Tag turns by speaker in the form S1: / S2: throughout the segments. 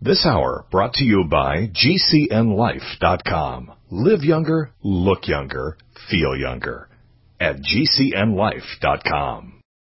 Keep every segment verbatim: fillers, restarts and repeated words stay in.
S1: This hour brought to you by G C N life dot com. Live younger, look younger, feel younger at G C N life dot com.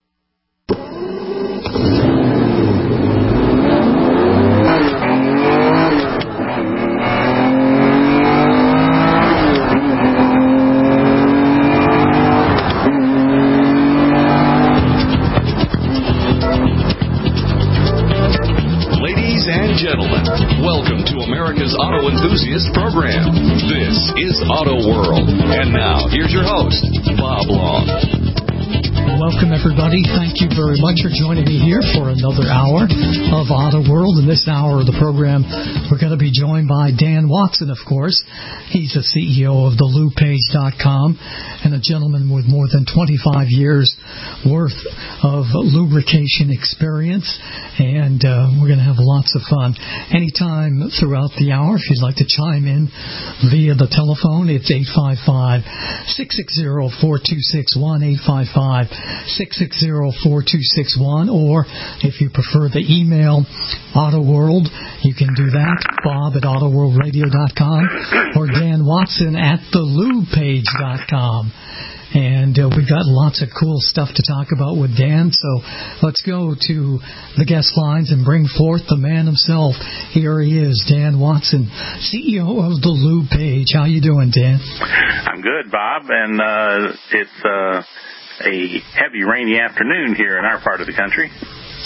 S2: Welcome to America's Auto Enthusiast Program. This is Auto World. And now, here's your host, Bob Long.
S3: Welcome, everybody. Thank you very much for joining me here for another hour of Auto World. In this hour of the program, we're going to be joined by Dan Watson, of course. He's the C E O of the lube page dot com and a gentleman with more than twenty-five years worth of lubrication experience. And uh, we're going to have lots of fun. Anytime throughout the hour, if you'd like to chime in via the telephone, it's eight five five, six six zero, four two six one, eight five five, six six zero, four two six one, or if you prefer the email, AutoWorld, you can do that, Bob at auto world radio dot com, or Dan Watson at the lube page dot com. And uh, we've got lots of cool stuff to talk about with Dan, so let's go to the guest lines and bring forth the man himself. Here he is, Dan Watson, C E O of the Lube Page. How you doing, Dan?
S4: I'm good, Bob, and uh, it's uh, a heavy, rainy afternoon here in our part of the country.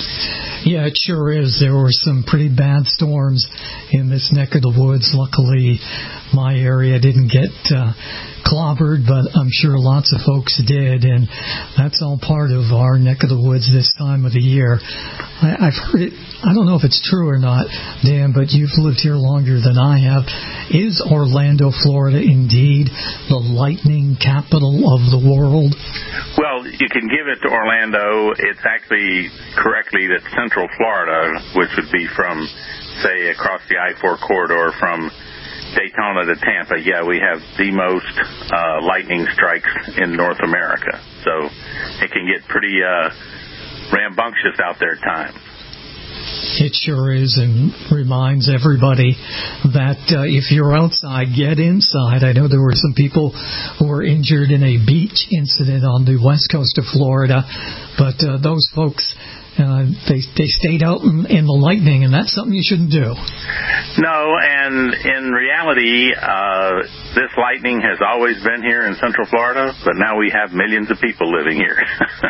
S3: Yeah, it sure is. There were some pretty bad storms in this neck of the woods. Luckily, my area didn't get uh, clobbered, but I'm sure lots of folks did, and that's all part of our neck of the woods this time of the year. I, I've heard it, I don't know if it's true or not, Dan, but you've lived here longer than I have. Is Orlando, Florida, indeed the lightning capital of the world?
S4: Well, you can give it to Orlando. It's actually correctly that Central Florida, which would be from, say, across the I four corridor from Daytona to Tampa, yeah, we have the most uh, lightning strikes in North America. So it can get pretty uh, rambunctious out there at times.
S3: It sure is, and reminds everybody that uh, if you're outside, get inside. I know there were some people who were injured in a beach incident on the west coast of Florida, but uh, those folks, uh, they they stayed out in, in the lightning, and that's something you shouldn't do.
S4: No, and in reality, uh, this lightning has always been here in Central Florida, but now we have millions of people living here.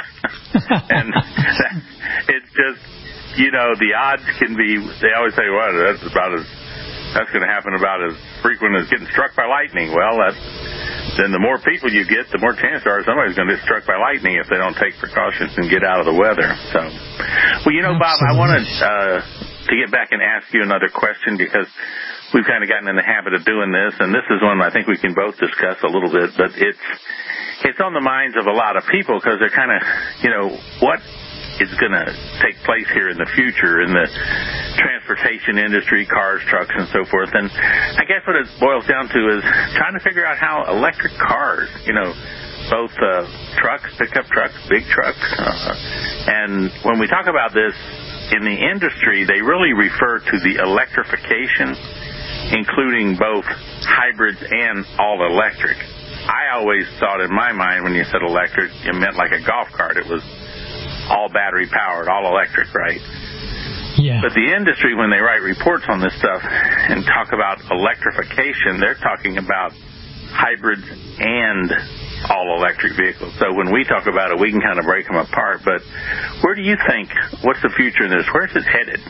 S4: And it's just, you know, the odds can be, they always say, well, that's about as, that's going to happen about as frequent as getting struck by lightning. Well, that, then the more people you get, the more chance there are somebody's going to get struck by lightning if they don't take precautions and get out of the weather. So, well, you know, Bob, I wanted uh, to get back and ask you another question because we've kind of gotten in the habit of doing this, and this is one I think we can both discuss a little bit, but it's, it's on the minds of a lot of people because they're kind of, you know, what is going to take place here in the future in the transportation industry, cars, trucks, and so forth. And I guess what it boils down to is trying to figure out how electric cars, you know, both uh, trucks, pickup trucks, big trucks, uh, and when we talk about this in the industry, they really refer to the electrification, including both hybrids and all electric. I always thought in my mind when you said electric, it meant like a golf cart. It was all battery powered, all electric, right?
S3: Yeah.
S4: But the industry, when they write reports on this stuff and talk about electrification, they're talking about hybrids and all electric vehicles. So when we talk about it, we can kind of break them apart. But where do you think, what's the future in this? Where's it headed?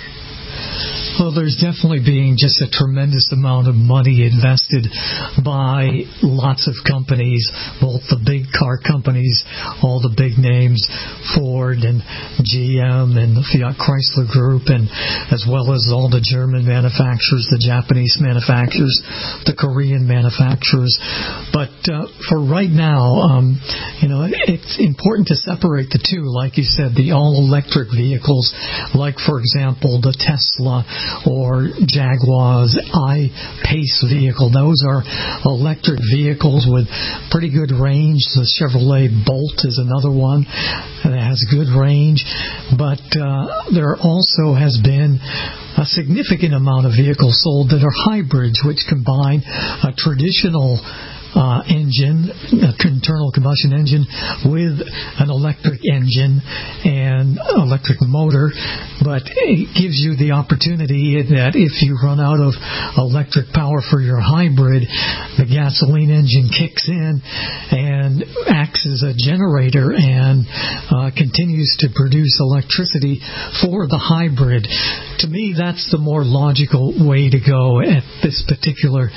S3: Well, there's definitely being just a tremendous amount of money invested by lots of companies, both the big car companies, all the big names, Ford and G M and the Fiat Chrysler Group, and as well as all the German manufacturers, the Japanese manufacturers, the Korean manufacturers. But uh, for right now, um, you know, it's important to separate the two. Like you said, the all-electric vehicles, like, for example, the Tesla or Jaguar's I-Pace vehicle. Those are electric vehicles with pretty good range. The Chevrolet Bolt is another one that has good range. But uh, there also has been a significant amount of vehicles sold that are hybrids, which combine a traditional Uh, engine, an internal combustion engine, with an electric engine and electric motor, but it gives you the opportunity that if you run out of electric power for your hybrid, the gasoline engine kicks in and acts as a generator and uh, continues to produce electricity for the hybrid. To me, that's the more logical way to go at this particular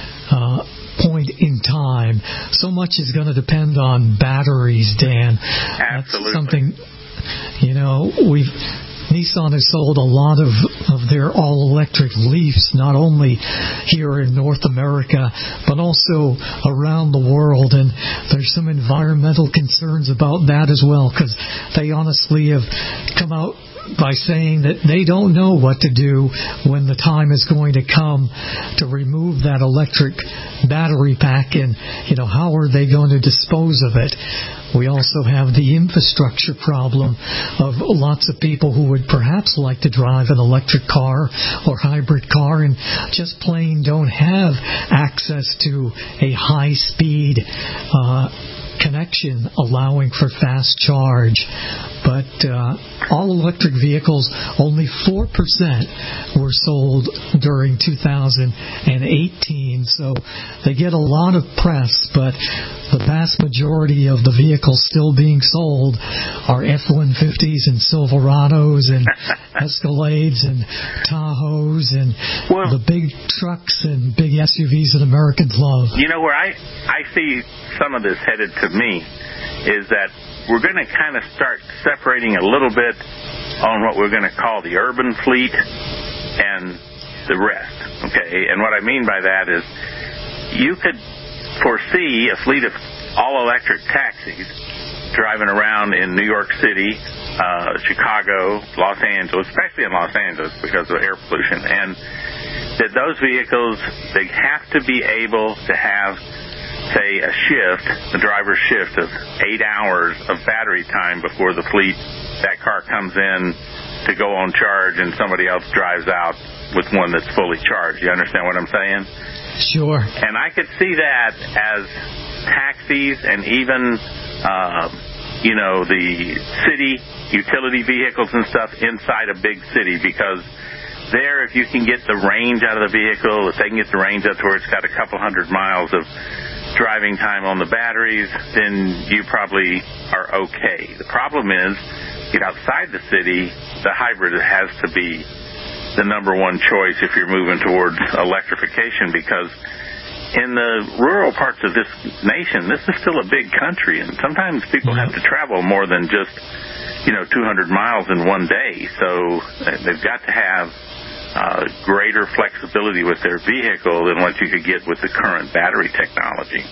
S3: uh point in time. So much is going to depend on batteries, Dan.
S4: Absolutely.
S3: That's something, you know, we've Nissan has sold a lot of, of their all-electric Leafs, not only here in North America, but also around the world. And there's some environmental concerns about that as well, because they honestly have come out by saying that they don't know what to do when the time is going to come to remove that electric battery pack, and, you know, how are they going to dispose of it? We also have the infrastructure problem of lots of people who would perhaps like to drive an electric car or hybrid car and just plain don't have access to a high-speed uh, connection allowing for fast charge. But uh, all electric vehicles, only four percent were sold during two thousand eighteen, so they get a lot of press, but the vast majority of the vehicles still being sold are F one fifties and Silverados and Escalades and Tahoes and well, the big trucks and big S U Vs that Americans love.
S4: You know, where I, I see some of this headed to me is that we're going to kind of start separating a little bit on what we're going to call the urban fleet and the rest, okay? And what I mean by that is you could foresee a fleet of all-electric taxis driving around in New York City, uh, Chicago, Los Angeles, especially in Los Angeles because of air pollution, and that those vehicles, they have to be able to have, say, a shift, a driver's shift of eight hours of battery time before the fleet, that car comes in to go on charge and somebody else drives out with one that's fully charged. You understand what I'm saying?
S3: Sure.
S4: And I could see that as taxis and even, uh, you know, the city utility vehicles and stuff inside a big city, because there, if you can get the range out of the vehicle, if they can get the range up to where it's got a couple hundred miles of driving time on the batteries, then you probably are okay. The problem is, get outside the city, the hybrid has to be the number one choice if you're moving towards electrification, because in the rural parts of this nation, this is still a big country, and sometimes people have to travel more than just, you know, two hundred miles in one day. So they've got to have Uh, greater flexibility with their vehicle than what you could get with the current battery technology.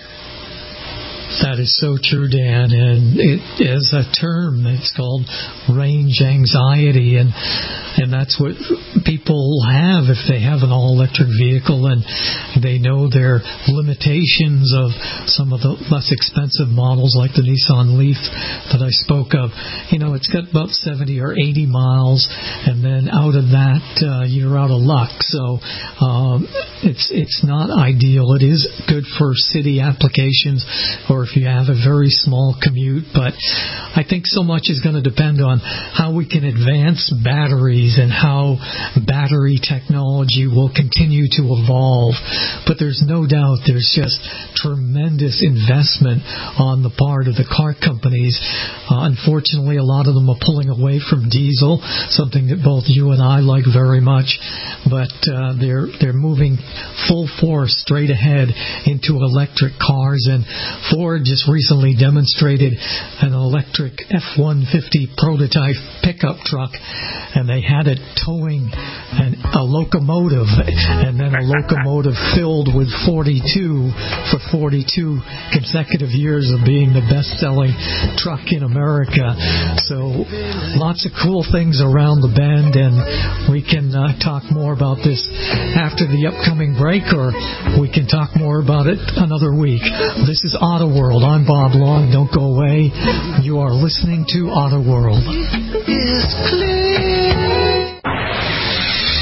S3: That is so true, Dan, and it is a term. It's called range anxiety, and and that's what people have if they have an all-electric vehicle and they know their limitations of some of the less expensive models like the Nissan Leaf that I spoke of. You know, it's got about seventy or eighty miles, and then out of that, uh, you're out of luck. So um, it's it's not ideal. It is good for city applications or if you have a very small commute, but I think so much is going to depend on how we can advance batteries and how battery technology will continue to evolve. But there's no doubt there's just tremendous investment on the part of the car companies. Uh, unfortunately, a lot of them are pulling away from diesel, something that both you and I like very much, but uh, they're they're moving full force straight ahead into electric cars, and Ford just recently demonstrated an electric F one fifty prototype pickup truck, and they had it towing an, a locomotive, and then a locomotive filled with forty-two for forty-two consecutive years of being the best-selling truck in America. So lots of cool things around the bend, and we can uh, talk more about this after the upcoming break, or we can talk more about it another week. This is Auto World. I'm Bob Long. Don't go away. You are listening to Auto World.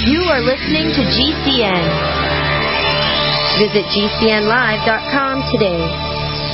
S5: You are listening to G C N. Visit G C N live dot com today.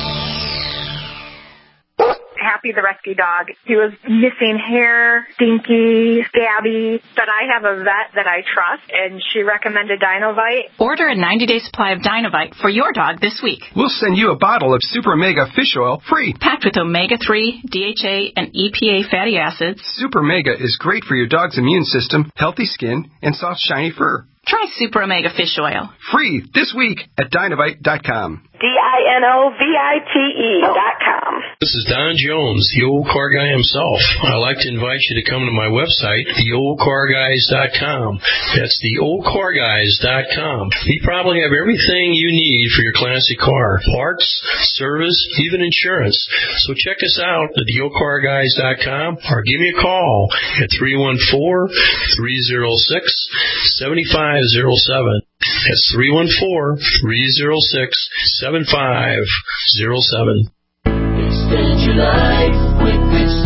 S6: Happy the rescue dog. He was missing hair, stinky, scabby, but I have a vet that I trust, and she recommended Dinovite.
S7: Order a ninety-day supply of Dinovite for your dog this week.
S8: We'll send you a bottle of Super Mega Fish Oil free.
S7: Packed with omega three, D H A, and E P A fatty acids.
S8: Super Mega is great for your dog's immune system, healthy skin, and soft, shiny fur.
S7: Try Super Omega Fish Oil.
S8: Free this week at Dinovite dot com.
S6: D I N O V I T E dot com.
S9: This is Don Jones, the old car guy himself. I'd like to invite you to come to my website, the old car guys dot com. That's the old car guys dot com. We probably have everything you need for your classic car. Parts, service, even insurance. So check us out at the old car guys dot com or give me a call at three one four, three oh six, seven five oh seven. That's three one four, three oh six, seven five oh seven.
S10: Extend your life with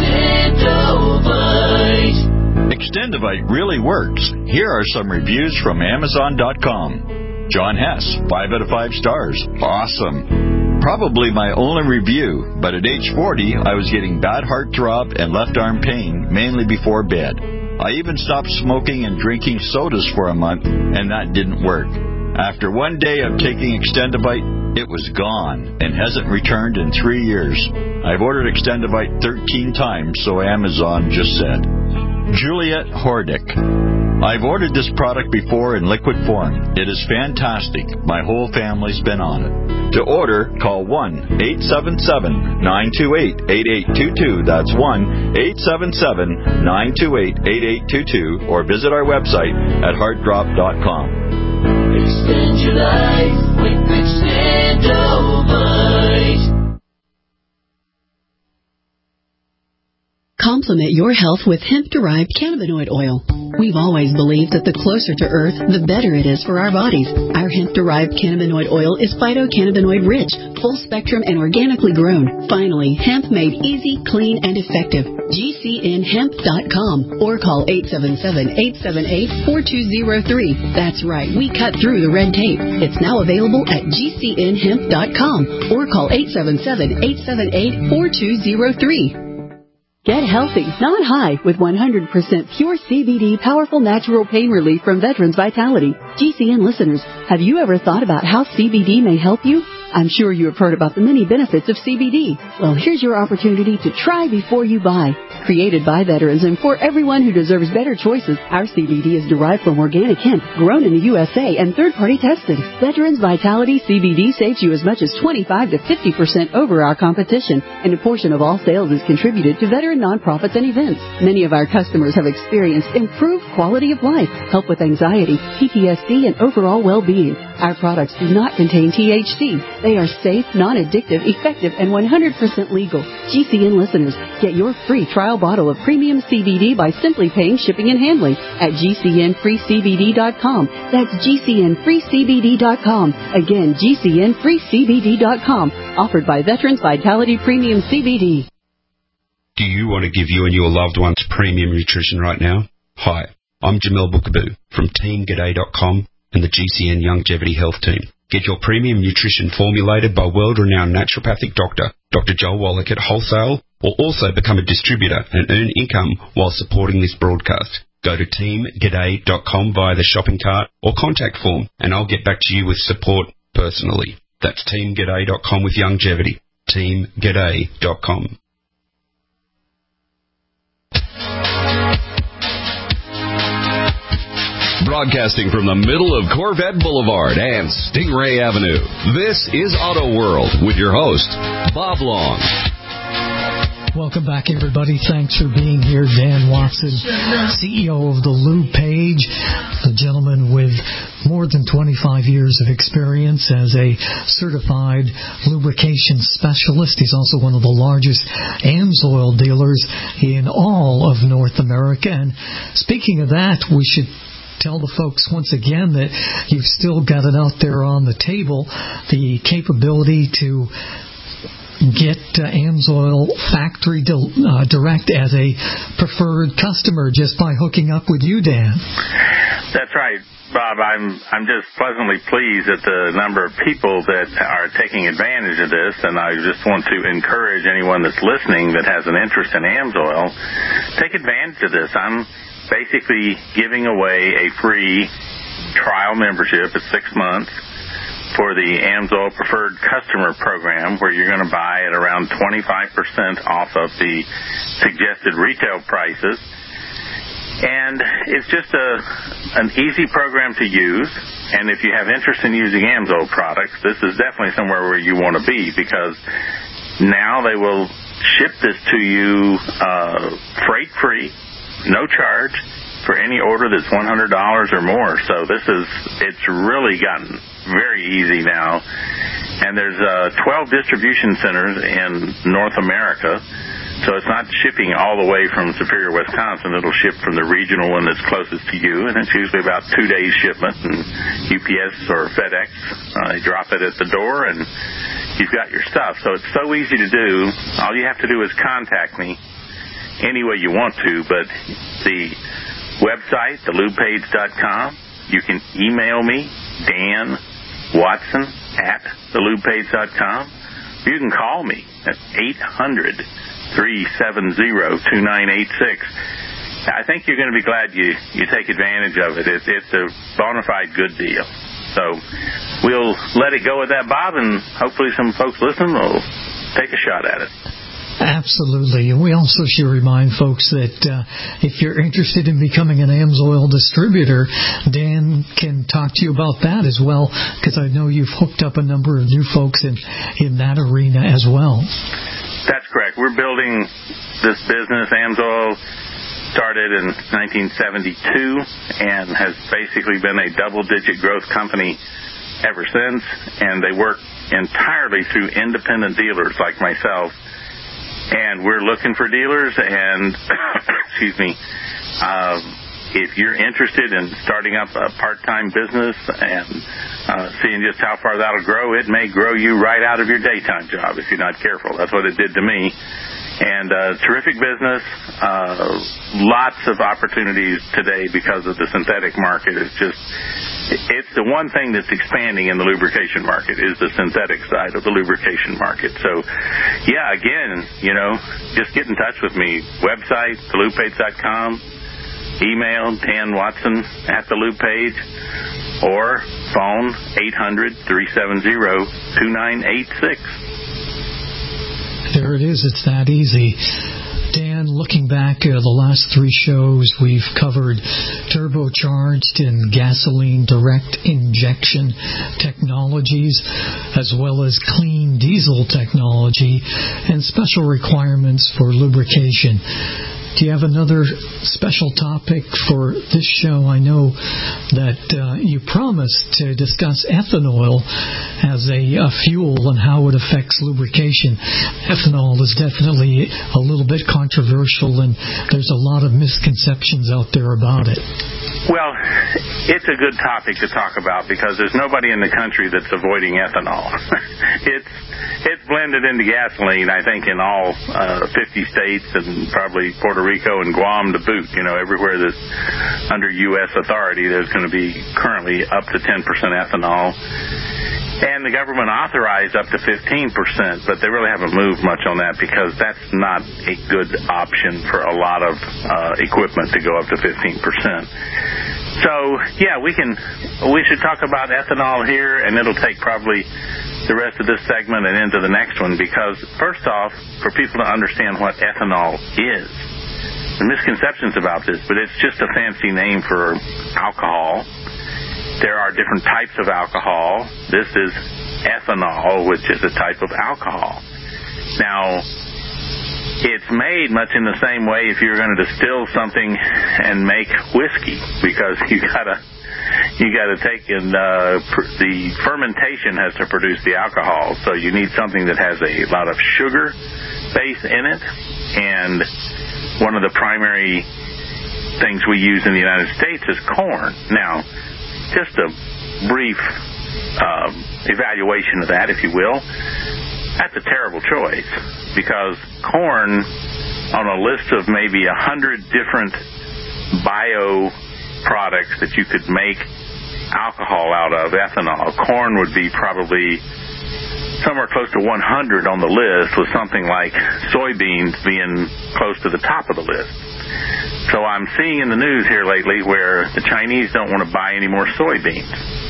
S10: Extendovite.
S11: Extendovite really works. Here are some reviews from Amazon dot com. John Hess, five out of five stars. Awesome. Probably my only review, but at age forty, I was getting bad heartthrob and left arm pain, mainly before bed. I even stopped smoking and drinking sodas for a month, and that didn't work. After one day of taking Extendovite, it was gone and hasn't returned in three years. I've ordered Extendovite thirteen times, so Amazon just said. Juliet Hordick. I've ordered this product before in liquid form. It is fantastic. My whole family's been on it. To order, call one eight seven seven, nine two eight, eight eight two two. That's one eight seven seven, nine two eight, eight eight two two. Or visit our website at heartdrop dot com.
S10: Extend your life with Extendovite.
S12: Complement your health with hemp-derived cannabinoid oil. We've always believed that the closer to Earth, the better it is for our bodies. Our hemp-derived cannabinoid oil is phytocannabinoid-rich, full-spectrum, and organically grown. Finally, hemp made easy, clean, and effective. G C N hemp dot com or call eight seven seven, eight seven eight, four two zero three. That's right, we cut through the red tape. It's now available at G C N hemp dot com or call eight seven seven, eight seven eight, four two zero three. Get healthy, not high, with one hundred percent pure C B D powerful natural pain relief from Veterans Vitality. G C N listeners, have you ever thought about how C B D may help you? I'm sure you have heard about the many benefits of C B D. Well, here's your opportunity to try before you buy. Created by veterans and for everyone who deserves better choices, our C B D is derived from organic hemp, grown in the U S A and third-party tested. Veterans Vitality C B D saves you as much as twenty-five to fifty percent over our competition, and a portion of all sales is contributed to veteran nonprofits and events. Many of our customers have experienced improved quality of life, help with anxiety, P T S D, and overall well-being. Our products do not contain T H C. They are safe, non-addictive, effective, and one hundred percent legal. G C N listeners, get your free trial bottle of premium C B D by simply paying shipping and handling at G C N free C B D dot com. That's G C N free C B D dot com. Again, G C N free C B D dot com. Offered by Veterans Vitality Premium C B D.
S13: Do you want to give you and your loved ones premium nutrition right now? Hi, I'm Jamel Bookaboo from Team G'day dot com and the G C N Longevity Health Team. Get your premium nutrition formulated by world-renowned naturopathic doctor, Doctor Joel Wallach at wholesale, or also become a distributor and earn income while supporting this broadcast. Go to Team G'day dot com via the shopping cart or contact form, and I'll get back to you with support personally. That's Team G'day dot com with longevity. Team G'day dot com.
S2: Broadcasting from the middle of Corvette Boulevard and Stingray Avenue, this is Auto World with your host, Bob Long.
S3: Welcome back, everybody. Thanks for being here. Dan Watson, C E O of the Lube Page, a gentleman with more than twenty-five years of experience as a certified lubrication specialist. He's also one of the largest AMSOIL dealers in all of North America. And speaking of that, we should tell the folks once again that you've still got it out there on the table, the capability to get uh, AMSOIL factory di- uh, direct as a preferred customer just by hooking up with you, Dan.
S4: That's right, Bob. I'm I'm just pleasantly pleased at the number of people that are taking advantage of this, and I just want to encourage anyone that's listening that has an interest in AMSOIL, take advantage of this. I'm basically giving away a free trial membership at six months for the AMSOIL Preferred Customer Program, where you're going to buy at around twenty-five percent off of the suggested retail prices. And it's just a an easy program to use. And if you have interest in using AMSOIL products, this is definitely somewhere where you want to be, because now they will ship this to you uh, freight-free, no charge, for any order that's one hundred dollars or more. So this is, it's really gotten very easy now. And there's uh, twelve distribution centers in North America. So it's not shipping all the way from Superior, Wisconsin. It'll ship from the regional one that's closest to you, and it's usually about two days shipment. And U P S or FedEx, uh, they drop it at the door, and you've got your stuff. So it's so easy to do. All you have to do is contact me any way you want to, but the website, the lube page dot com, you can email me, Dan Watson at the lube page dot com. You can call me at eight hundred, three seven zero, two nine eight six. I think you're going to be glad you, you take advantage of it. it. It's a bona fide good deal. So we'll let it go with that, Bob, and hopefully some folks listening will take a shot at it.
S3: Absolutely. And we also should remind folks that uh, if you're interested in becoming an AMSOIL distributor, Dan can talk to you about that as well, because I know you've hooked up a number of new folks in, in that arena as well.
S4: That's correct. We're building this business. AMSOIL started in nineteen seventy-two and has basically been a double-digit growth company ever since, and they work entirely through independent dealers like myself. And we're looking for dealers, and, excuse me, uh, if you're interested in starting up a part-time business and uh, seeing just how far that'll grow, it may grow you right out of your daytime job if you're not careful. That's what it did to me. And uh, terrific business, uh, lots of opportunities today because of the synthetic market. It's just, it's the one thing that's expanding in the lubrication market is the synthetic side of the lubrication market. So, yeah, again, you know, just get in touch with me. Website, the lube page dot com, email Dan Watson at the Lube Page, or phone eight hundred, three seven zero, two nine eight six.
S3: There it is. It's that easy. Dan, looking back at uh, the last three shows, we've covered turbocharged and gasoline direct injection technologies, as well as clean diesel technology and special requirements for lubrication. Do you have another special topic for this show? I know that uh, you promised to discuss ethanol as a, a fuel and how it affects lubrication. Ethanol is definitely a little bit controversial, and there's a lot of misconceptions out there about it.
S4: Well, it's a good topic to talk about because there's nobody in the country that's avoiding ethanol. it's it's blended into gasoline, I think, in all uh, fifty states and probably Puerto Rico and Guam to boot. You know, everywhere that's under U S authority, there's going to be currently up to ten percent ethanol. And the government authorized up to fifteen percent, but they really haven't moved much on that because that's not a good option for a lot of uh, equipment to go up to fifteen percent. So, yeah, we can, we should talk about ethanol here, and it'll take probably the rest of this segment and into the next one because, first off, for people to understand what ethanol is, there are misconceptions about this, but it's just a fancy name for alcohol. There are different types of alcohol. This is ethanol, which is a type of alcohol. Now, it's made much in the same way if you're going to distill something and make whiskey, because you gotta you gotta take in uh, pr- the fermentation has to produce the alcohol. So you need something that has a lot of sugar base in it, and one of the primary things we use in the United States is corn. Now, just a brief um, evaluation of that, if you will. That's a terrible choice because corn, on a list of maybe a hundred different bio products that you could make alcohol out of, ethanol. Corn would be probably somewhere close to one hundred on the list, with something like soybeans being close to the top of the list. So I'm seeing in the news here lately where the Chinese don't want to buy any more soybeans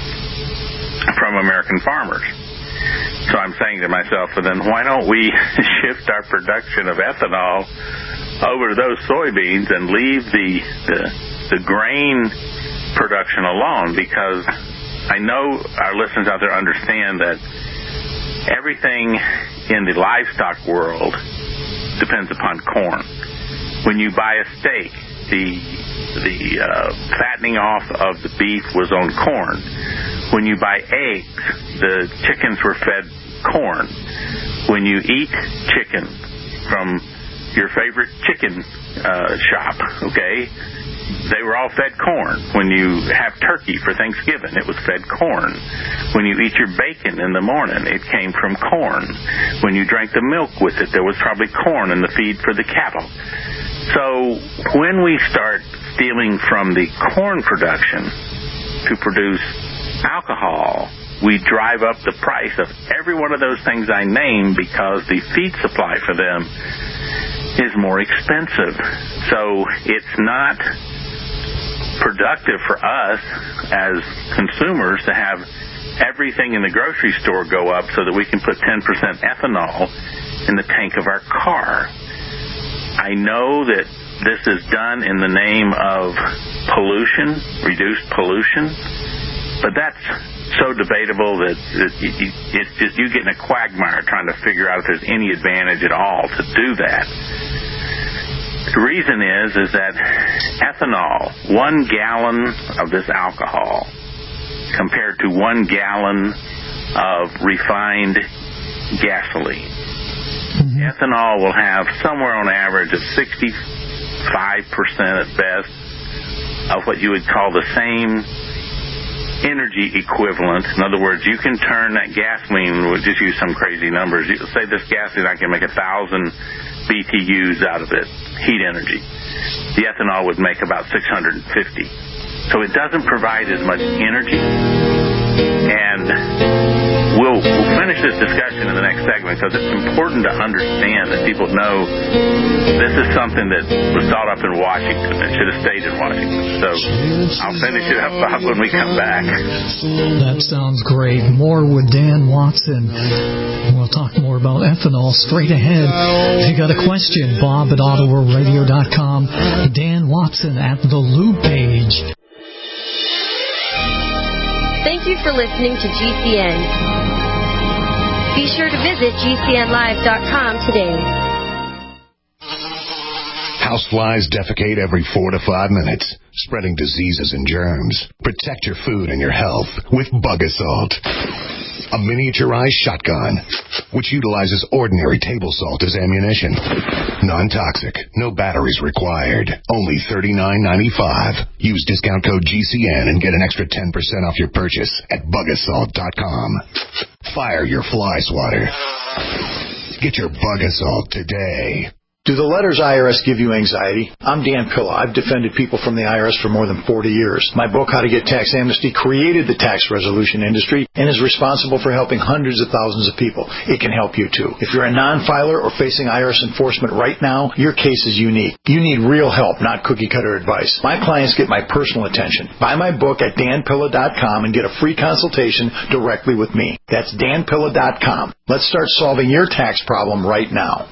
S4: from American farmers. So I'm saying to myself, well, then why don't we shift our production of ethanol over to those soybeans and leave the, the, the grain production alone? Because I know our listeners out there understand that everything in the livestock world depends upon corn. When you buy a steak, the the uh, fattening off of the beef was on corn. When you buy eggs, the chickens were fed corn. When you eat chicken from your favorite chicken uh, shop, okay, they were all fed corn. When you have turkey for Thanksgiving, it was fed corn. When you eat your bacon in the morning, it came from corn. When you drank the milk with it, there was probably corn in the feed for the cattle. So when we start stealing from the corn production to produce alcohol, we drive up the price of every one of those things I named because the feed supply for them is more expensive. So it's not productive for us as consumers to have everything in the grocery store go up so that we can put ten percent ethanol in the tank of our car. I know that this is done in the name of pollution, reduced pollution, but that's so debatable that it's just you get in a quagmire trying to figure out if there's any advantage at all to do that. The reason is, is that ethanol, one gallon of this alcohol compared to one gallon of refined gasoline. Mm-hmm. Ethanol will have somewhere on average of sixty-five percent at best of what you would call the same energy equivalent. In other words, you can turn that gasoline, we'll just use some crazy numbers. You say this gasoline, I can make a thousand B T Us out of it, heat energy. The ethanol would make about six hundred fifty. So it doesn't provide as much energy. And we'll, we'll finish this discussion in the next segment because it's important to understand that people know this is something that was thought up in Washington and should have stayed in Washington. So I'll finish it up, Bob, when we come back.
S3: That sounds great. More with Dan Watson. We'll talk more about ethanol straight ahead. If you got a question, Bob at auto world radio dot com, Dan Watson at the Lou page.
S5: Thank you for listening to G C N. Be sure to visit G C N live dot com today.
S1: Houseflies defecate every four to five minutes, spreading diseases and germs. Protect your food and your health with Bug Assault, a miniaturized shotgun which utilizes ordinary table salt as ammunition. Non-toxic, no batteries required. Only thirty-nine ninety-five. Use discount code G C N and get an extra ten percent off your purchase at bug assault dot com. Fire your fly swatter. Get your Bug Assault today.
S14: Do the letters I R S give you anxiety? I'm Dan Pilla. I've defended people from the I R S for more than forty years. My book, How to Get Tax Amnesty, created the tax resolution industry and is responsible for helping hundreds of thousands of people. It can help you, too. If you're a non-filer or facing I R S enforcement right now, your case is unique. You need real help, not cookie-cutter advice. My clients get my personal attention. Buy my book at dan pilla dot com and get a free consultation directly with me. That's dan pilla dot com. Let's start solving your tax problem right now.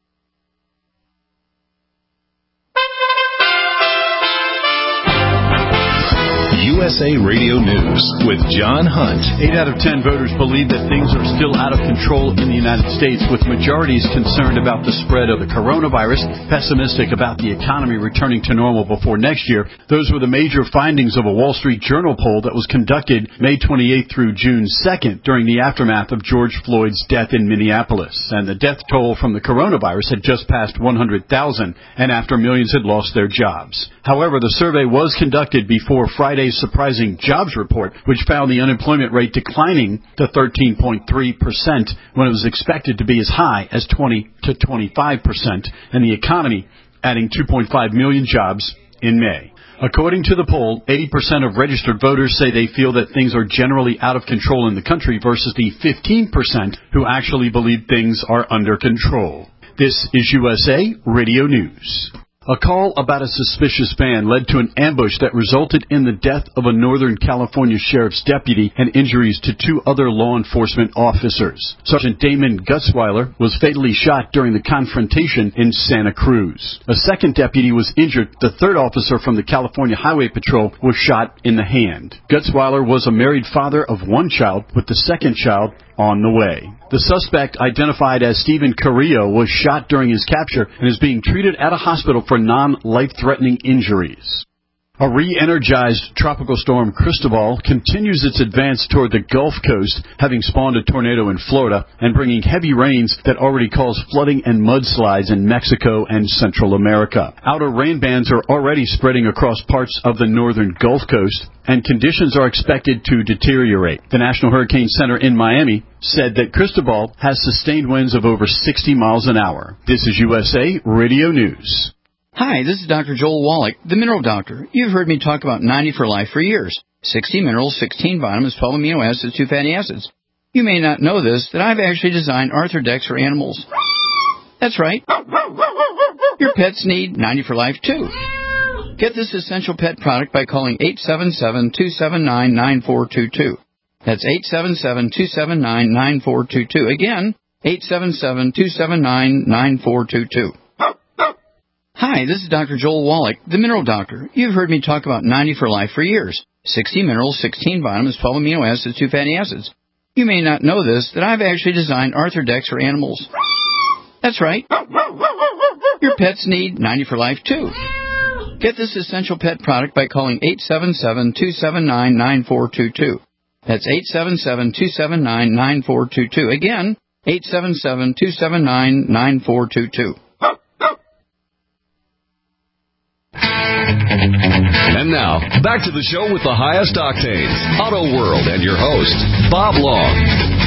S1: U S A Radio News with John Hunt.
S15: Eight out of ten voters believe that things are still out of control in the United States, with majorities concerned about the spread of the coronavirus, pessimistic about the economy returning to normal before next year. Those were the major findings of a Wall Street Journal poll that was conducted May twenty-eighth through June second during the aftermath of George Floyd's death in Minneapolis. And the death toll from the coronavirus had just passed one hundred thousand, and after millions had lost their jobs. However, the survey was conducted before Friday's surprising jobs report, which found the unemployment rate declining to thirteen point three percent when it was expected to be as high as twenty to twenty-five percent, and the economy adding two point five million jobs in May. According to the poll, eighty percent of registered voters say they feel that things are generally out of control in the country versus the fifteen percent who actually believe things are under control. This is U S A Radio News. A call about a suspicious van led to an ambush that resulted in the death of a Northern California sheriff's deputy and injuries to two other law enforcement officers. Sergeant Damon Gutzweiler was fatally shot during the confrontation in Santa Cruz. A second deputy was injured. The third officer from the California Highway Patrol was shot in the hand. Gutzweiler was a married father of one child, with the second child on the way. The suspect, identified as Stephen Carrillo, was shot during his capture and is being treated at a hospital for non-life-threatening injuries. A re-energized tropical storm Cristobal continues its advance toward the Gulf Coast, having spawned a tornado in Florida and bringing heavy rains that already cause flooding and mudslides in Mexico and Central America. Outer rain bands are already spreading across parts of the northern Gulf Coast, and conditions are expected to deteriorate. The National Hurricane Center in Miami said that Cristobal has sustained winds of over sixty miles an hour. This is U S A Radio News.
S16: Hi, this is Doctor Joel Wallach, the Mineral Doctor. You've heard me talk about ninety for Life for years. sixty minerals, sixteen vitamins, twelve amino acids, two fatty acids. You may not know this, that I've actually designed Arthrodex for animals. That's right. Your pets need ninety for Life, too. Get this essential pet product by calling eight seven seven, two seven nine, nine four two two. That's eight seven seven, two seven nine, nine four two two. Again, eight seven seven, two seven nine, nine four two two. Hi, this is Doctor Joel Wallach, the Mineral Doctor. You've heard me talk about ninety for Life for years. sixty minerals, sixteen vitamins, twelve amino acids, two fatty acids. You may not know this, that I've actually designed Arthrodex for animals. That's right. Your pets need ninety for Life, too. Get this essential pet product by calling eight seven seven, two seven nine, nine four two two. That's eight seven seven, two seven nine, nine four two two. Again, eight seven seven, two seven nine, nine four two two.
S2: And now, back to the show with the highest octanes, Auto World, and your host, Bob Long.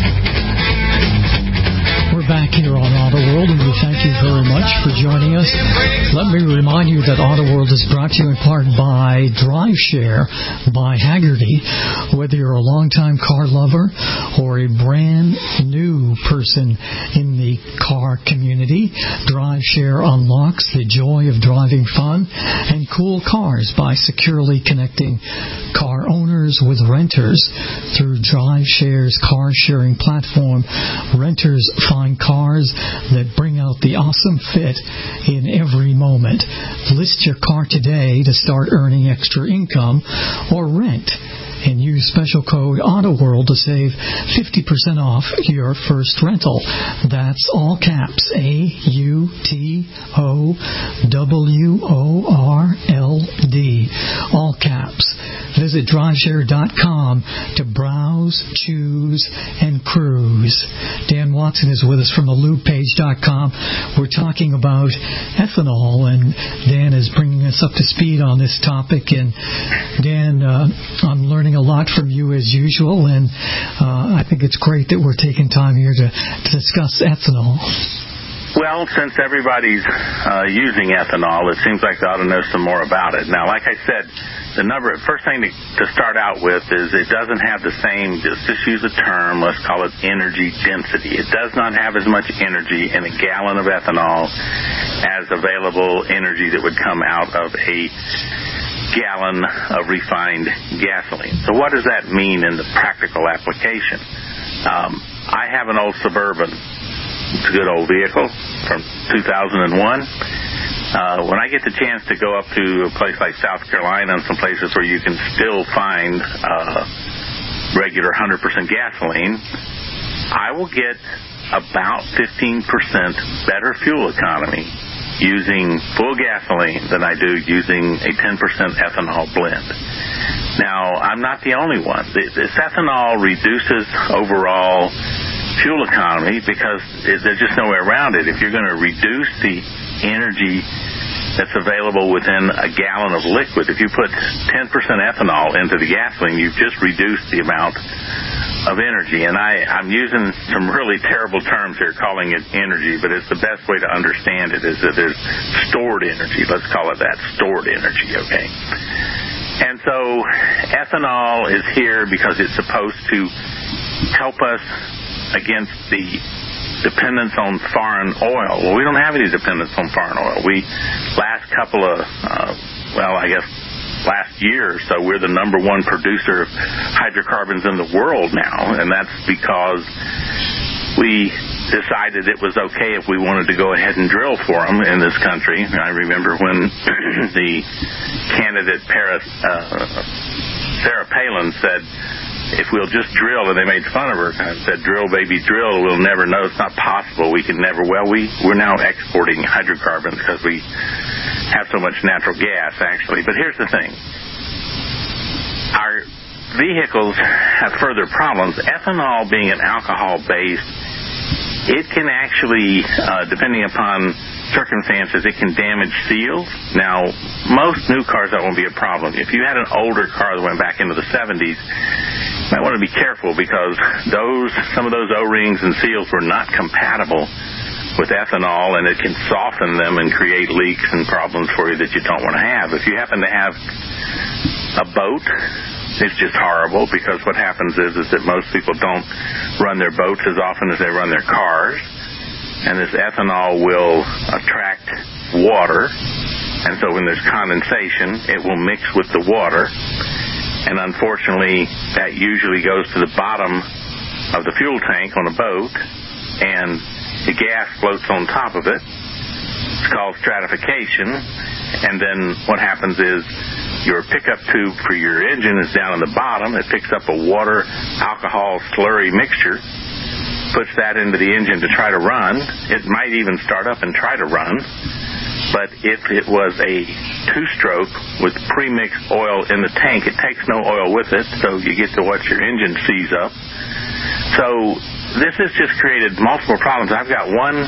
S3: We're back here on Auto World, and we thank you very much for joining us. Let me remind you that Auto World is brought to you in part by DriveShare by Haggerty. Whether you're a longtime car lover or a brand new person in the car community, DriveShare unlocks the joy of driving fun and cool cars by securely connecting car owners with renters through DriveShare's car-sharing platform. Renters find cars that bring out the awesome fit in every moment. List your car today to start earning extra income, or rent and use special code AUTOWORLD to save fifty percent off your first rental. That's all caps, A U T O W O R L D, all caps. Visit driveshare dot com to browse, choose, and cruise. Dan Watson is with us from the lube page dot com. We're talking about ethanol, and Dan is bringing us up to speed on this topic. And Dan, uh, I'm learning a lot from you as usual, and uh, I think it's great that we're taking time here to, to discuss ethanol.
S4: Well, since everybody's uh, using ethanol, it seems like they ought to know some more about it. Now, like I said, the number, first thing to, to start out with is it doesn't have the same, just, just use a term, let's call it energy density. It does not have as much energy in a gallon of ethanol as available energy that would come out of a gallon of refined gasoline. So what does that mean in the practical application? Um, I have an old Suburban. It's a good old vehicle from two thousand one. Uh, when I get the chance to go up to a place like South Carolina and some places where you can still find uh, regular one hundred percent gasoline, I will get about fifteen percent better fuel economy using full gasoline than I do using a ten percent ethanol blend. Now, I'm not the only one. This ethanol reduces overall fuel economy because there's just no way around it. If you're going to reduce the energy that's available within a gallon of liquid, if you put ten percent ethanol into the gasoline, you've just reduced the amount of energy. And I, I'm using some really terrible terms here calling it energy, but it's the best way to understand it is that there's stored energy. Let's call it that, stored energy, okay? And so ethanol is here because it's supposed to help us against the dependence on foreign oil. Well, we don't have any dependence on foreign oil. We, last couple of, uh, well, I guess last year or so, we're the number one producer of hydrocarbons in the world now, and that's because we decided it was okay if we wanted to go ahead and drill for them in this country. I remember when the candidate Paris, uh, Sarah Palin said, if we'll just drill, and they made fun of her and said, drill, baby, drill, we'll never know. It's not possible. We can never. Well, we, we're now exporting hydrocarbons because we have so much natural gas, actually. But here's the thing. Our vehicles have further problems. Ethanol being an alcohol-based, it can actually, uh, depending upon circumstances, it can damage seals. Now, most new cars, that won't be a problem. If you had an older car that went back into the seventies, you might want to be careful because those, some of those O-rings and seals were not compatible with ethanol, and it can soften them and create leaks and problems for you that you don't want to have. If you happen to have a boat, it's just horrible because what happens is, is that most people don't run their boats as often as they run their cars. And this ethanol will attract water, and so when there's condensation, it will mix with the water, and unfortunately, that usually goes to the bottom of the fuel tank on a boat, and the gas floats on top of it. It's called stratification, and then what happens is your pickup tube for your engine is down in the bottom. It picks up a water alcohol slurry mixture, puts that into the engine to try to run. It might even start up and try to run. But if it was a two-stroke with pre-mixed oil in the tank, it takes no oil with it, so you get to watch your engine seize up. So this has just created multiple problems. I've got one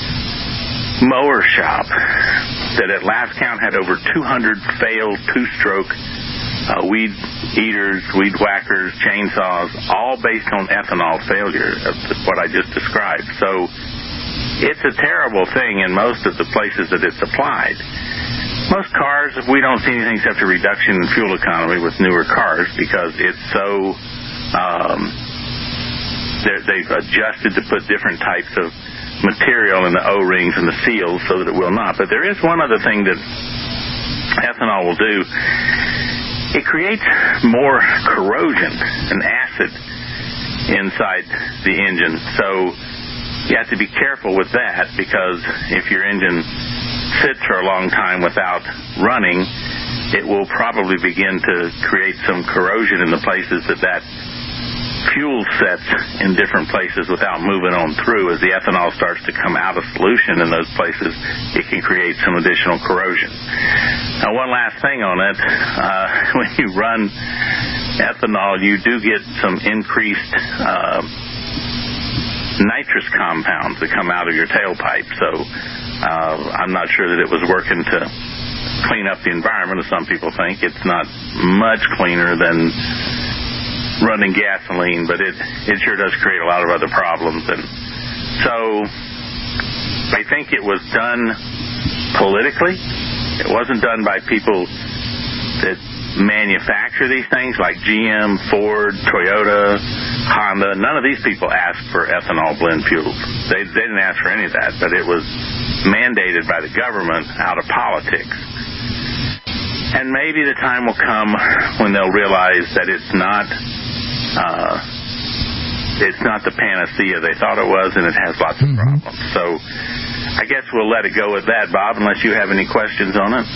S4: mower shop that at last count had over two hundred failed two-stroke Uh, weed eaters, weed whackers, chainsaws, all based on ethanol failure, what I just described. So it's a terrible thing in most of the places that it's applied. Most cars, we don't see anything except a reduction in fuel economy with newer cars because it's so, um, they've adjusted to put different types of material in the O-rings and the seals so that it will not. But there is one other thing that ethanol will do. It creates more corrosion and acid inside the engine. So you have to be careful with that because if your engine sits for a long time without running, it will probably begin to create some corrosion in the places that that fuel sets in different places without moving on through. As the ethanol starts to come out of solution in those places, it can create some additional corrosion. Now, one last thing on it. Uh, when you run ethanol, you do get some increased uh, nitrous compounds that come out of your tailpipe. So uh, I'm not sure that it was working to clean up the environment, as some people think. It's not much cleaner than running gasoline, but it, it sure does create a lot of other problems. And so I think it was done politically. It wasn't done by people that manufacture these things like G M, Ford, Toyota, Honda. None of these people asked for ethanol blend fuels. They, they didn't ask for any of that, but it was mandated by the government out of politics. And maybe the time will come when they'll realize that it's not Uh, it's not the panacea they thought it was, and it has lots of problems. So I guess we'll let it go with that, Bob, unless you have any questions on it.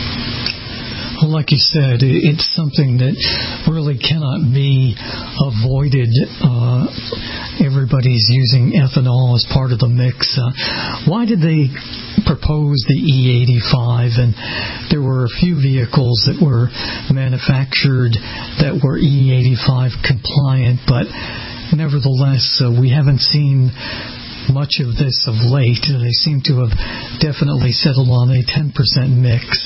S3: Well, like you said, it's something that really cannot be avoided. Uh, everybody's using ethanol as part of the mix. Uh, why did they propose the E eighty-five? And there were a few vehicles that were manufactured that were E eighty-five compliant, but nevertheless, uh, we haven't seen much of this of late. They seem to have definitely settled on a ten percent mix.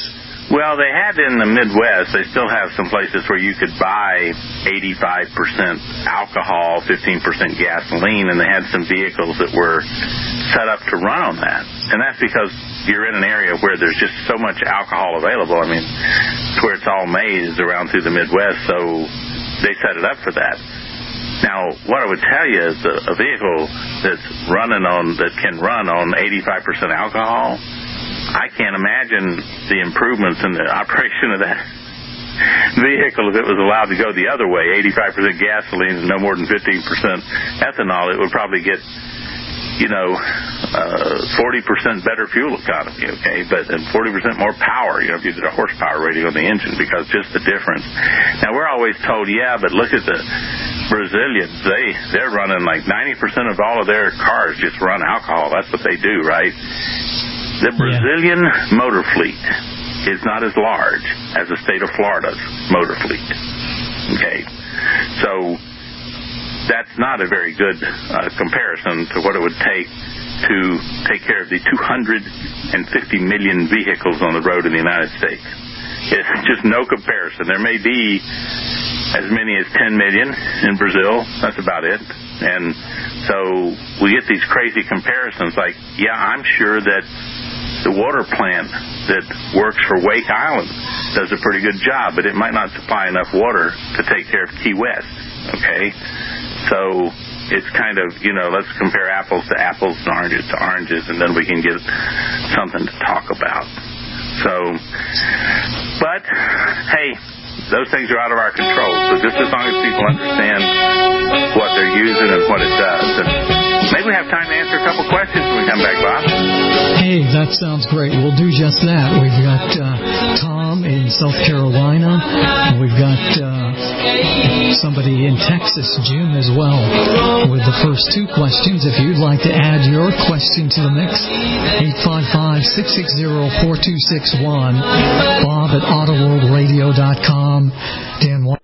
S4: Well, they had in the Midwest, they still have some places where you could buy eighty-five percent alcohol, fifteen percent gasoline, and they had some vehicles that were set up to run on that. And that's because you're in an area where there's just so much alcohol available. I mean, it's where it's all made is around through the Midwest, so they set it up for that. Now, what I would tell you is a, a vehicle that's running on, that can run on eighty-five percent alcohol, I can't imagine the improvements in the operation of that vehicle if it was allowed to go the other way, eighty-five percent gasoline and no more than fifteen percent ethanol. It would probably get, you know, uh, forty percent better fuel economy, okay, but and forty percent more power, you know, if you did a horsepower rating on the engine, because just the difference. Now, we're always told, yeah, but look at the Brazilians. They, they're running like ninety percent of all of their cars just run alcohol. That's what they do, right? The Brazilian yeah. motor fleet is not as large as the state of Florida's motor fleet. Okay, so that's not a very good uh, comparison to what it would take to take care of the two hundred fifty million vehicles on the road in the United States. It's just no comparison. There may be as many as ten million in Brazil. That's about it. And so we get these crazy comparisons like, yeah, I'm sure that the water plant that works for Wake Island does a pretty good job, but it might not supply enough water to take care of Key West, okay? So it's kind of, you know, let's compare apples to apples and oranges to oranges, and then we can get something to talk about. So, but, hey, those things are out of our control. So just as long as people understand what they're using and what it does. And maybe we have time to answer a couple questions when we come back, Bob.
S3: Hey, that sounds great. We'll do just that. We've got uh, Tom in South Carolina. And we've got uh, somebody in Texas, Jim, as well, with the first two questions. If you'd like to add your question to the mix, eight five five, six six zero, four two six one, Bob at auto world radio dot com. Dan Watson.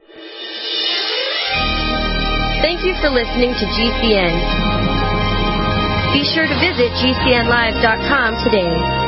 S5: Thank you for listening to G C N. Be sure to visit G C N live dot com today.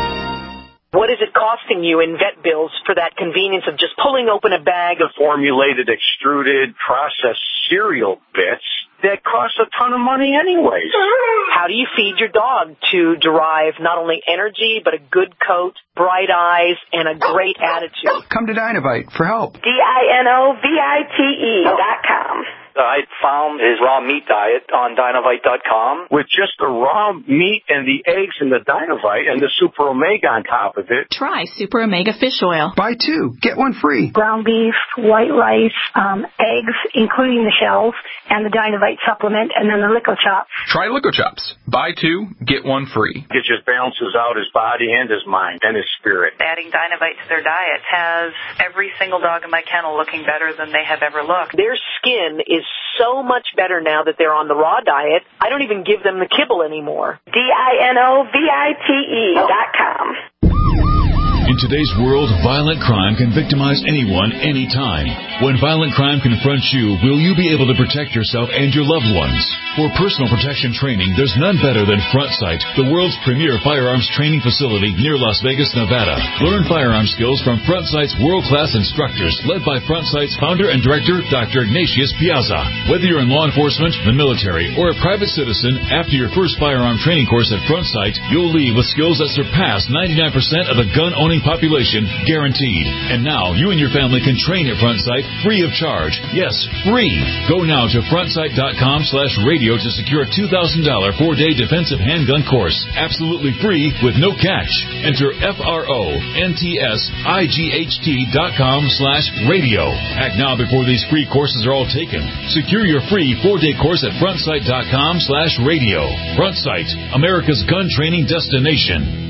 S17: What is it costing you in vet bills for that convenience of just pulling open a bag of formulated, extruded, processed cereal bits that cost a ton of money anyways? How do you feed your dog to derive not only energy, but a good coat, bright eyes, and a great attitude?
S8: Come to Dinovite for help.
S18: D I N O V I T E dot com.
S19: I found his raw meat diet on Dinovite dot com.
S20: With just the raw meat and the eggs and the Dinovite and the Super Omega on top of it.
S7: Try Super Omega Fish Oil.
S8: Buy two, get one free.
S18: Ground beef, white rice, um, eggs, including the shells, and the Dinovite supplement, and then the Lico Chops.
S21: Try Lico Chops. Buy two, get one free.
S20: It just balances out his body and his mind and his spirit.
S22: Adding Dinovite to their diet has every single dog in my kennel looking better than they have ever looked.
S17: Their skin is so much better now that they're on the raw diet. I don't even give them the kibble anymore.
S18: D I N O V I T E dot com.
S23: In today's world, violent crime can victimize anyone, anytime. When violent crime confronts you, will you be able to protect yourself and your loved ones? For personal protection training, there's none better than Front Sight, the world's premier firearms training facility near Las Vegas, Nevada. Learn firearm skills from Front Sight's world-class instructors, led by Front Sight's founder and director, Doctor Ignatius Piazza. Whether you're in law enforcement, the military, or a private citizen, after your first firearm training course at Front Sight, you'll leave with skills that surpass ninety-nine percent of the gun-owning population, guaranteed. And now, you and your family can train at Front Sight free of charge. Yes, free. Go now to front sight dot com slash radio to secure a two thousand dollars four-day defensive handgun course. Absolutely free with no catch. Enter F R O N T S I G H T dot com slash radio. Act now before these free courses are all taken. Secure your free four-day course at front sight dot com slash radio. Front Sight, America's gun training destination.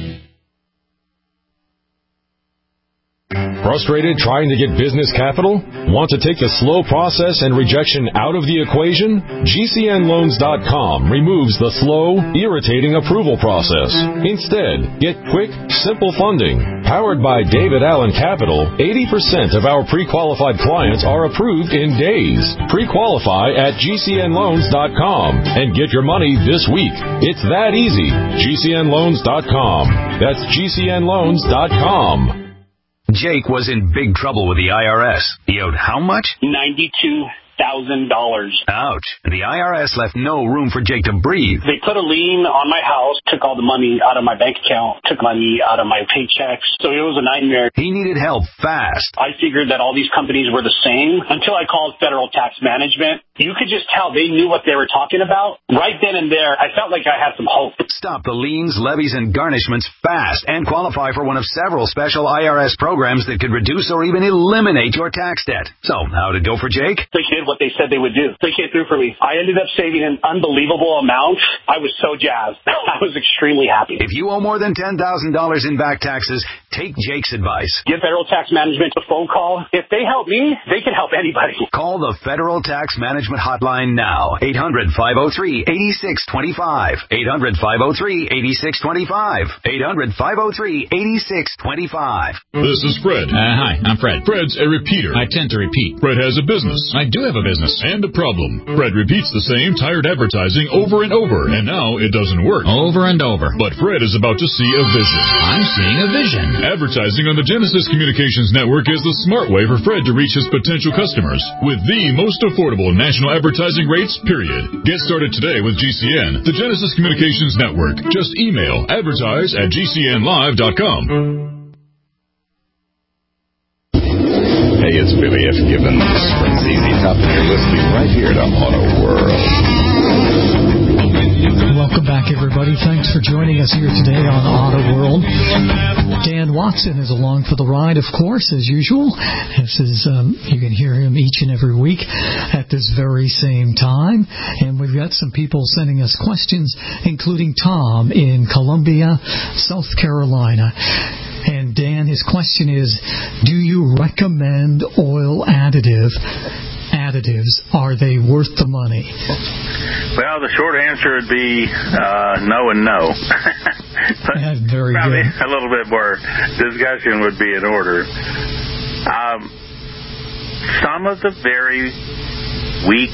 S24: Frustrated trying to get business capital? Want to take the slow process and rejection out of the equation? G C N loans dot com removes the slow, irritating approval process. Instead, get quick, simple funding. Powered by David Allen Capital, eighty percent of our pre-qualified clients are approved in days. Pre-qualify at G C N loans dot com and get your money this week. It's that easy. G C N loans dot com. That's G C N loans dot com.
S2: Jake was in big trouble with the I R S. He owed how much?
S6: ninety-two thousand dollars.
S2: Ouch. The I R S left no room for Jake to breathe.
S6: They put a lien on my house, took all the money out of my bank account, took money out of my paychecks. So it was a nightmare.
S2: He needed help fast.
S6: I figured that all these companies were the same until I called Federal Tax Management. You could just tell they knew what they were talking about. Right then and there, I felt like I had some hope.
S2: Stop the liens, levies, and garnishments fast and qualify for one of several special I R S programs that could reduce or even eliminate your tax debt. So, how'd it go for Jake?
S6: They did what they said they would do. They came through for me. I ended up saving an unbelievable amount. I was so jazzed. I was extremely happy.
S2: If you owe more than ten thousand dollars in back taxes, take Jake's advice.
S6: Give Federal Tax Management a phone call. If they help me, they can help anybody.
S2: Call the Federal Tax Management Hotline now. eight hundred, five oh three, eight six two five. eight hundred, five oh three, eight six two five. eight hundred, five oh three, eight six two five.
S23: This is Fred. Uh, hi, I'm Fred. Fred's a repeater. I tend to repeat. Fred has a business. I do have a business. And a problem. Fred repeats the same tired advertising over and over, and now it doesn't work. Over and over. But Fred is about to see a vision. I'm seeing a vision. Advertising on the Genesis Communications Network is the smart way for Fred to reach his potential customers with the most affordable national advertising rates, period. Get started today with G C N, the Genesis Communications Network. Just email advertise at g c n live dot com.
S9: Hey, it's Billy F. Gibbons from Z Z Top, and you're listening right here to Auto World.
S3: Welcome back, everybody. Thanks for joining us here today on Auto World. Dan Watson is along for the ride, of course, as usual. This is um, you can hear him each and every week at this very same time. And we've got some people sending us questions, including Tom in Columbia, South Carolina. And Dan, his question is, do you recommend oil additive additives? Are they worth the money?
S4: Well, the short answer would be uh, no and no.
S3: Yeah, very
S4: Probably
S3: good.
S4: a little bit more discussion would be in order. Um, some of the very weak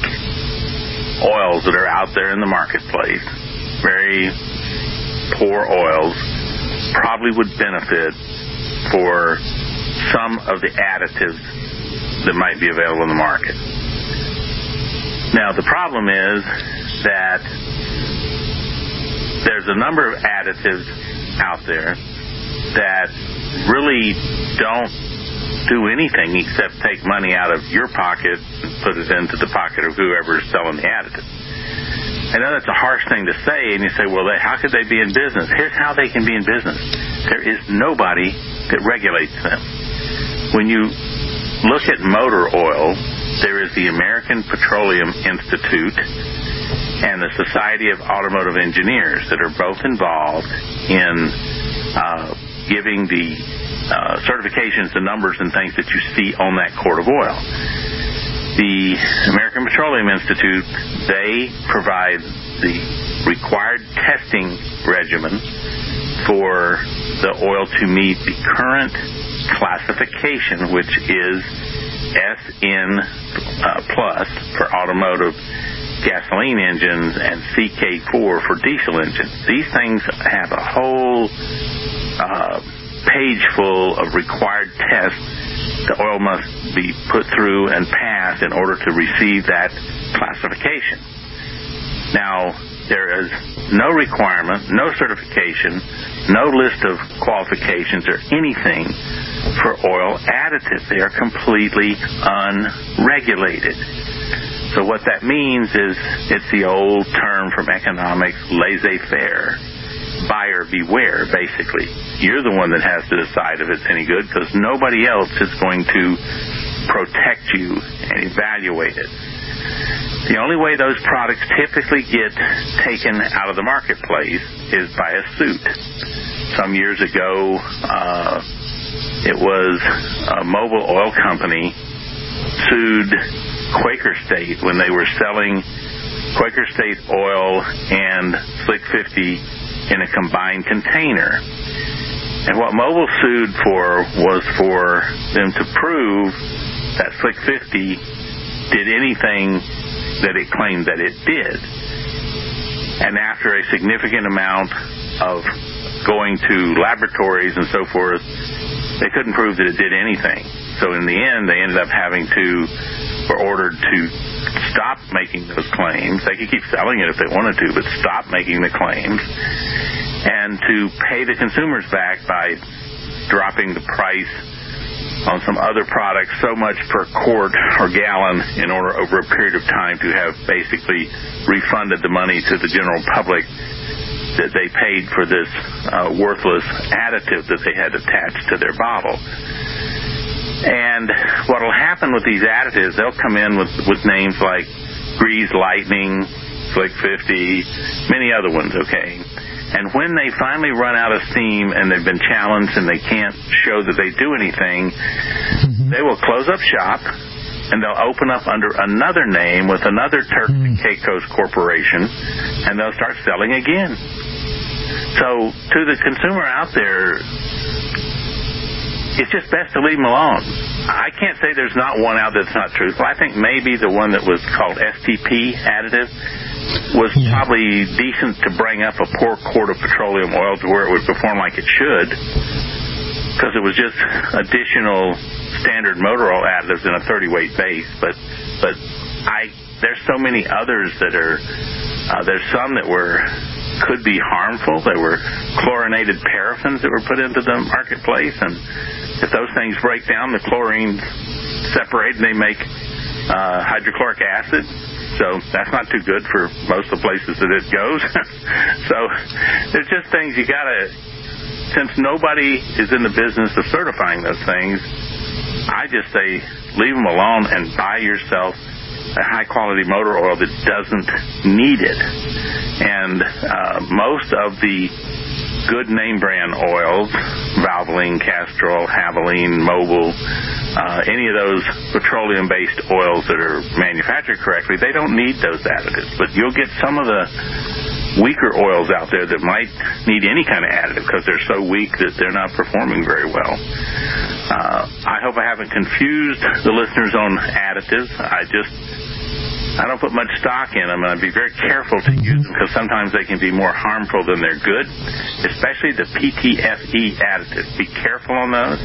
S4: oils that are out there in the marketplace, very poor oils, probably would benefit for some of the additives that might be available in the market. Now, the problem is that there's a number of additives out there that really don't do anything except take money out of your pocket and put it into the pocket of whoever is selling the additive. I know that's a harsh thing to say, and you say, well, they, how could they be in business? Here's how they can be in business. There is nobody that regulates them. When you look at motor oil, there is the American Petroleum Institute and the Society of Automotive Engineers that are both involved in uh, giving the uh, certifications, the numbers, and things that you see on that quart of oil. The American Petroleum Institute, they provide the required testing regimen for the oil to meet the current classification, which is S N uh, plus for automotive gasoline engines and C K four for diesel engines. These things have a whole uh, page full of required tests the oil must be put through and passed in order to receive that classification. Now, there is no requirement, no certification, no list of qualifications or anything for oil additives. They are completely unregulated. So what that means is it's the old term from economics, laissez-faire. Buyer beware, basically. You're the one that has to decide if it's any good because nobody else is going to protect you and evaluate it. The only way those products typically get taken out of the marketplace is by a suit. Some years ago, uh, it was a mobile oil company sued Quaker State when they were selling Quaker State oil and Slick fifty in a combined container. And what Mobil sued for was for them to prove that Slick fifty did anything that it claimed that it did. And after a significant amount of going to laboratories and so forth, they couldn't prove that it did anything. So in the end, they ended up having to, were ordered to stop making those claims. They could keep selling it if they wanted to, but stop making the claims, and to pay the consumers back by dropping the price on some other products so much per quart or gallon in order over a period of time to have basically refunded the money to the general public that they paid for this uh, worthless additive that they had attached to their bottle. And what will happen with these additives, they'll come in with, with names like Grease Lightning, Slick fifty, many other ones, okay? And when they finally run out of steam and they've been challenged and they can't show that they do anything, mm-hmm. they will close up shop and they'll open up under another name with another Turks mm. and Caicos corporation, and they'll start selling again. So to the consumer out there, it's just best to leave them alone. I can't say there's not one out that's not truthful. I think maybe the one that was called S T P additive was yeah. probably decent to bring up a poor quart of petroleum oil to where it would perform like it should, because it was just additional standard motor oil additives in a thirty weight base. But but I there's so many others that are uh, there's some that were could be harmful. There were chlorinated paraffins that were put into the marketplace, and if those things break down, the chlorine separate and they make uh, hydrochloric acid. So that's not too good for most of the places that it goes. So there's just things you gotta, since nobody is in the business of certifying those things, I just say leave them alone and buy yourself a high-quality motor oil that doesn't need it. And uh, most of the good name brand oils, Valvoline, Castrol, Havoline, Mobil, uh, any of those petroleum-based oils that are manufactured correctly, they don't need those additives. But you'll get some of the weaker oils out there that might need any kind of additive because they're so weak that they're not performing very well. Uh, I hope I haven't confused the listeners on additives. I just I don't put much stock in them, and I'd be very careful to use them because sometimes they can be more harmful than they're good, especially the P T F E additives. Be careful on those.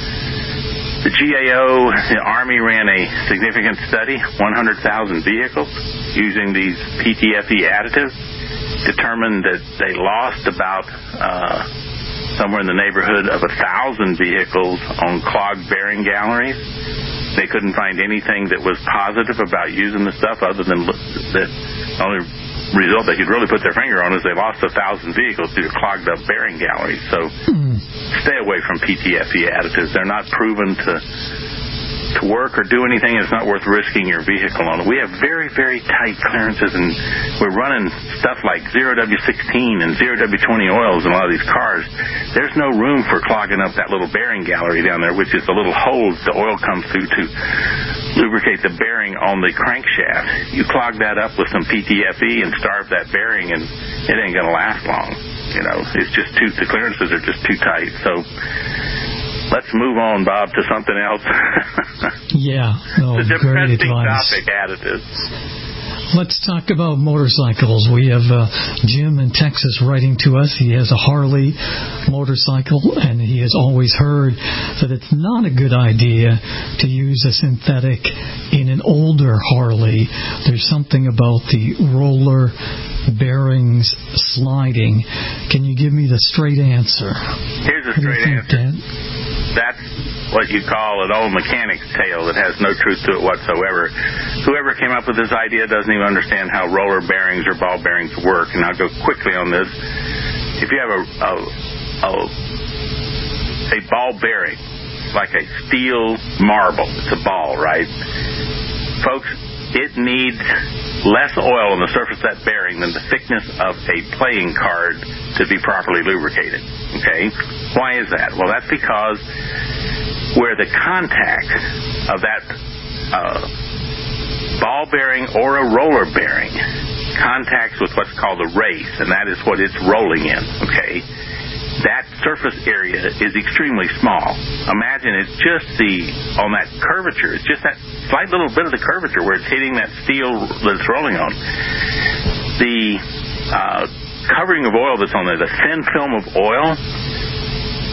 S4: The G A O, the Army ran a significant study, one hundred thousand vehicles using these P T F E additives, determined that they lost about uh, somewhere in the neighborhood of one thousand vehicles on clogged bearing galleries. They couldn't find anything that was positive about using the stuff other than that the only result they could really put their finger on is they lost a thousand vehicles due to clogged up bearing galleries. So mm. stay away from P T F E additives. They're not proven to to work or do anything. It's not worth risking your vehicle on. We have very, very tight clearances, and we're running stuff like zero W sixteen and zero W twenty oils in a lot of these cars. There's no room for clogging up that little bearing gallery down there, which is the little holes the oil comes through to lubricate the bearing on the crankshaft. You clog that up with some P T F E and starve that bearing, and it ain't going to last long. You know, it's just too, the clearances are just too tight. So let's move on, Bob, to something else.
S3: Yeah. No,
S4: the
S3: great
S4: depressing
S3: advice.
S4: topic, additives.
S3: Let's talk about motorcycles. We have uh, Jim in Texas writing to us. He has a Harley motorcycle, and he has always heard that it's not a good idea to use a synthetic in an older Harley. There's something about the roller bearings sliding. Can you give me the straight answer?
S4: Here's a straight answer. Dan? That's what you call an old mechanic's tale that has no truth to it whatsoever. Whoever came up with this idea doesn't even understand how roller bearings or ball bearings work. And I'll go quickly on this. If you have a a, a, a ball bearing, like a steel marble, it's a ball, right? Folks, it needs less oil on the surface of that bearing than the thickness of a playing card to be properly lubricated. Okay? Why is that? Well, that's because where the contact of that uh, ball bearing or a roller bearing contacts with what's called a race, and that is what it's rolling in, okay? That surface area is extremely small. Imagine it's just the, on that curvature, it's just that slight little bit of the curvature where it's hitting that steel that it's rolling on. The uh, covering of oil that's on there, the thin film of oil,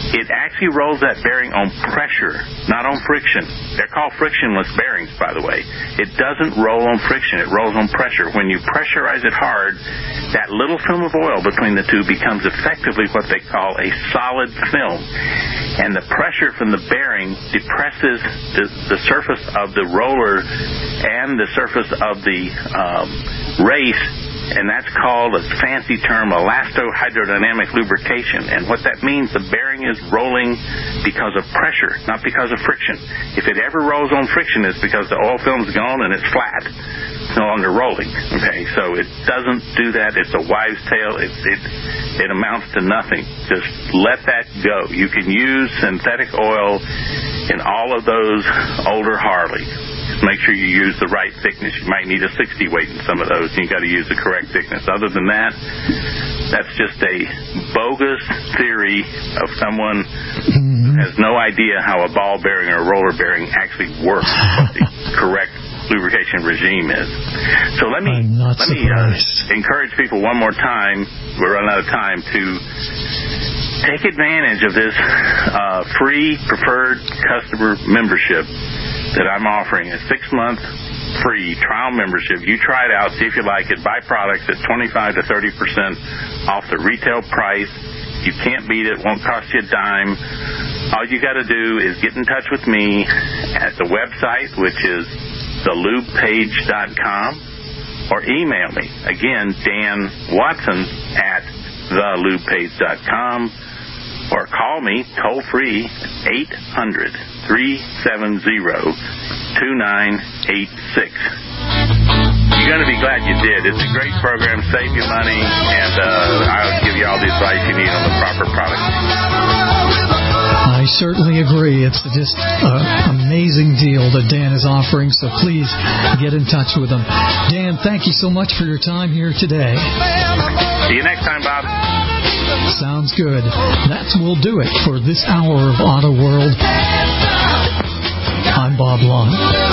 S4: it actually rolls that bearing on pressure, not on friction. They're called frictionless bearings, by the way. It doesn't roll on friction. It rolls on pressure. When you pressurize it hard, that little film of oil between the two becomes effectively what they call a solid film. And the pressure from the bearing depresses the, the surface of the roller and the surface of the um, race, and that's called a fancy term, elastohydrodynamic lubrication. And what that means, the bearing is rolling because of pressure, not because of friction. If it ever rolls on friction, it's because the oil film's gone and it's flat. It's no longer rolling. Okay, so it doesn't do that. It's a wives' tale. It, it, it amounts to nothing. Just let that go. You can use synthetic oil in all of those older Harleys. Make sure you use the right thickness. You might need a sixty weight in some of those. You got to use the correct thickness. Other than that, that's just a bogus theory of someone who has no idea how a ball bearing or a roller bearing actually works, what the correct lubrication regime is. So let me let me uh, encourage people one more time. We're running out of time to take advantage of this uh, free preferred customer membership that I'm offering, a six-month free trial membership. You try it out, see if you like it. Buy products at twenty-five to thirty percent off the retail price. You can't beat it. Won't cost you a dime. All you got to do is get in touch with me at the website, which is the lube page dot com, or email me. Again, Dan Watson at the lube page dot com, or call me toll-free eight hundred, three seven zero, two nine eight six. You're going to be glad you did. It's a great program, save you money, and uh, I'll give you all the advice you need on the proper product.
S3: I certainly agree. It's just an amazing deal that Dan is offering, so please get in touch with him. Dan, thank you so much for your time here today.
S4: See you next time, Bob.
S3: Sounds good. That will do it for this hour of Auto World. I'm Bob Long.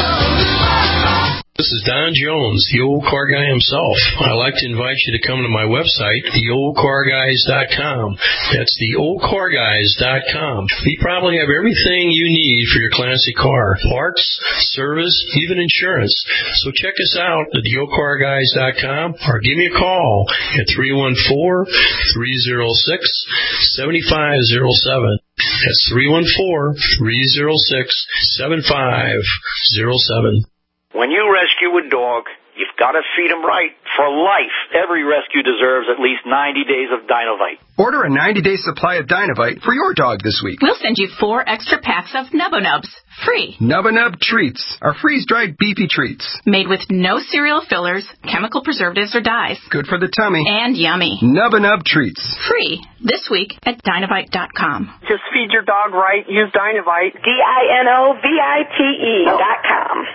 S10: This is Don Jones, the old car guy himself. I'd like to invite you to come to my website, the old car guys dot com. That's the old car guys dot com. We probably have everything you need for your classic car. Parts, service, even insurance. So check us out at the old car guys dot com or give me a call at three one four, three zero six, seven five zero seven. That's three one four, three zero six, seven five zero seven.
S17: When you rescue a dog, you've got to feed him right for life. Every rescue deserves at least ninety days of Dynovite.
S8: Order a ninety-day supply of Dynovite for your dog this week.
S7: We'll send you four extra packs of Nubbo Nubs, free.
S8: Nubbo Nub Treats are freeze-dried beefy treats.
S7: Made with no cereal fillers, chemical preservatives, or dyes.
S8: Good for the tummy.
S7: And yummy.
S8: Nubbo Nub Treats.
S7: Free this week at Dynovite dot com.
S11: Just feed your dog right. Use Dynovite.
S18: D I N O V I T E dot com.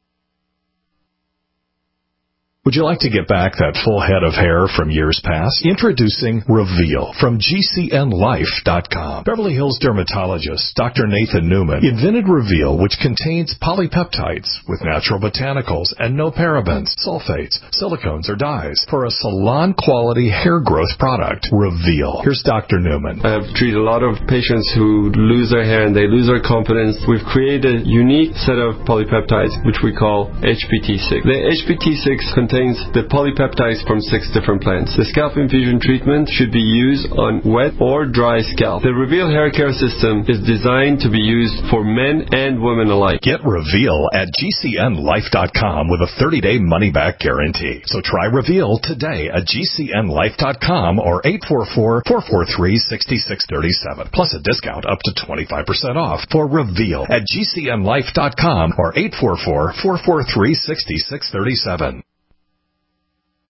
S24: Would you like to get back that full head of hair from years past? Introducing Reveal from G C N Life dot com. Beverly Hills dermatologist Doctor Nathan Newman invented Reveal, which contains polypeptides with natural botanicals and no parabens, sulfates, silicones, or dyes for a salon-quality hair growth product. Reveal. Here's Doctor Newman.
S12: I've treated a lot of patients who lose their hair and they lose their confidence. We've created a unique set of polypeptides, which we call H P T six. The H P T six contains the polypeptides from six different plants. The scalp infusion treatment should be used on wet or dry scalp. The Reveal hair care system is designed to be used for men and women alike.
S24: Get Reveal at G C N Life dot com with a thirty-day money-back guarantee. So try Reveal today at G C N Life dot com or eight four four, four four three, six six three seven. Plus a discount up to twenty-five percent off for Reveal at G C N Life dot com or eight four four, four four three, six six three seven.